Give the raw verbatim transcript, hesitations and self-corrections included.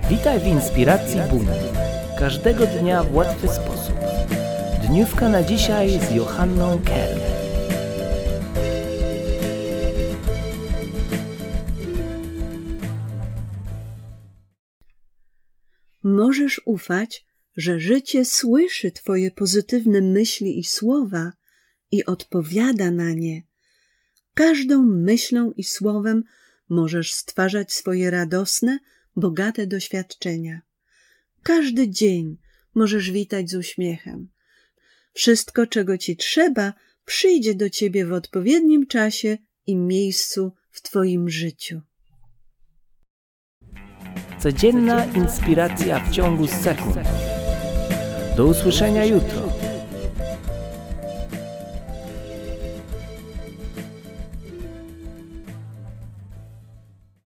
Witaj w Inspiracji Buna. Każdego dnia w łatwy sposób. Dniówka na dzisiaj z Johanną Kern. Możesz ufać, że życie słyszy Twoje pozytywne myśli i słowa i odpowiada na nie. Każdą myślą i słowem możesz stwarzać swoje radosne, bogate doświadczenia. Każdy dzień możesz witać z uśmiechem. Wszystko, czego Ci trzeba, przyjdzie do Ciebie w odpowiednim czasie i miejscu w Twoim życiu. Codzienna inspiracja w ciągu sekund. Do usłyszenia jutro.